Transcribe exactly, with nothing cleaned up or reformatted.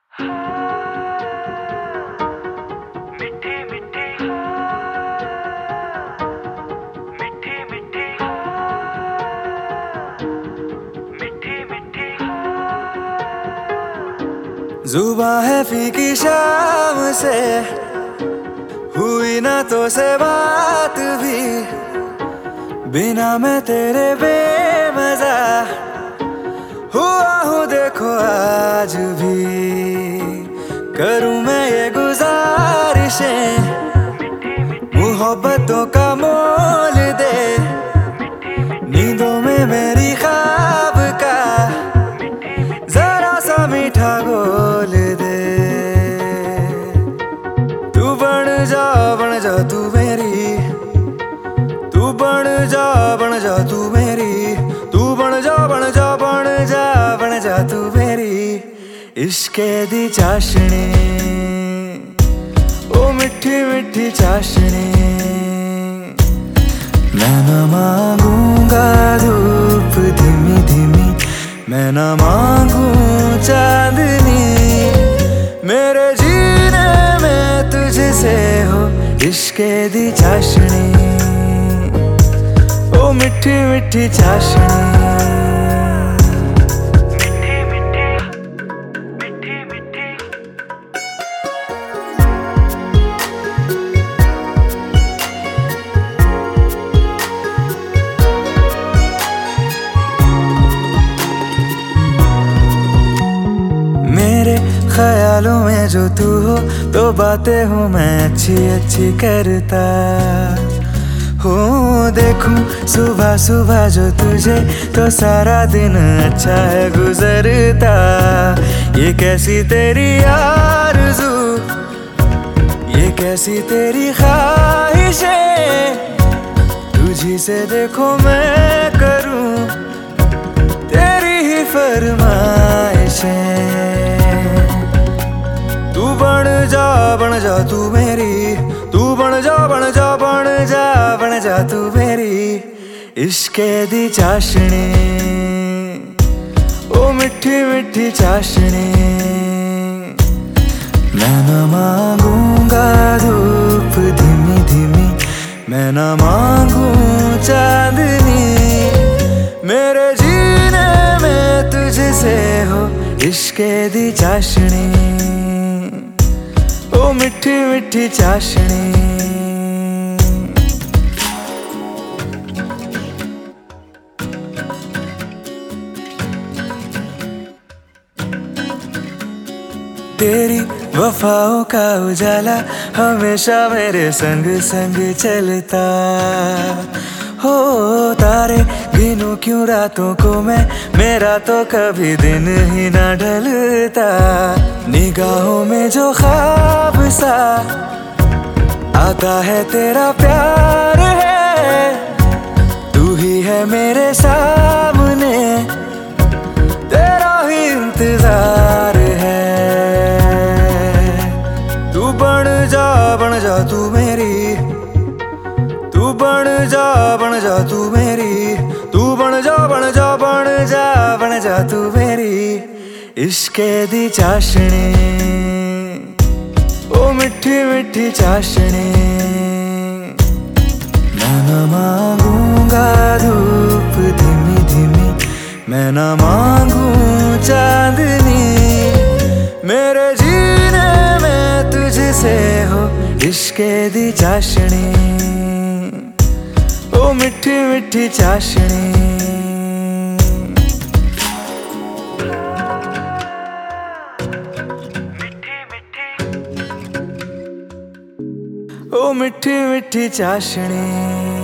मिठी मिठी मिठी मिठी मिठी मिठी जुबां है फीकी शाम से, हुई ना तो से बात भी, बिना मैं तेरे बेमजा हुआ हूँ देखो आज भी। करूँ मैं ये गुजारिशें, मोहब्बतों का मोल दे, नींदों में मेरी ख्वाब का जरा सा मीठा घोल दे। तू बन जा बन जा तू मेरी, तू बन जा बन जा तू मेरी, तू बन जा बन जा बन जा बन जा तू मेरी इश्के दी चाशनी, ओ मिठी मिठी चाशनी। मैं न मांगूंगा धूप धीमी धीमी, मैं न मांगू चांदनी, मेरे जीने में तुझसे हो इश्के दी चाशनी, ओ मिठी मिठी चाशनी। मेरे ख्यालों में जो तू हो तो बातें हूँ मैं अच्छी अच्छी करता हो। देखूं सुबह सुबह जो तुझे तो सारा दिन अच्छा है गुजरता। ये कैसी तेरी आरज़ू, ये कैसी तेरी ख्वाहिशें, तुझी से देखो मैं करूं तेरी ही फरमाइशें। तू बन जा बन जा तू मेरी, तू बन जा बन जा बन जा बन जा तू मेरी इश्के दी चाशनी, ओ मिठी मिठी चाशनी। मैं न मांगूंगा धूप धीमी धीमी, मैं न मांगू चांदनी, मेरे जीने में तुझसे हो इश्के दी चाशनी, ओ मिठी मिठी चाशनी। तेरी वफाओं का उजाला हमेशा मेरे संग संग चलता हो। तारे गिनूं क्यों रातों को मैं, मेरा तो कभी दिन ही ना ढलता। निगाहों में जो ख्वाब सा आता है तेरा प्यार है, तू ही है मेरे सामने, तेरा ही इंतजार है। तू बन जा बन जा तू मेरी, तू बन जा बन जा तू मेरी, तू बन जा बन जा बन जा बन जा तू मेरी इश्के दी चाशनी, ओ मिठी मिठी चाशनी। मैं न मांगूंगा धूप धीमी धीमी, मैं न मांगू चांदनी, मेरे जीने में तुझसे हो इश्के दी चाशनी, ओ मिठी मिठी चाशनी। ओ मिठी मिठी चाशनी।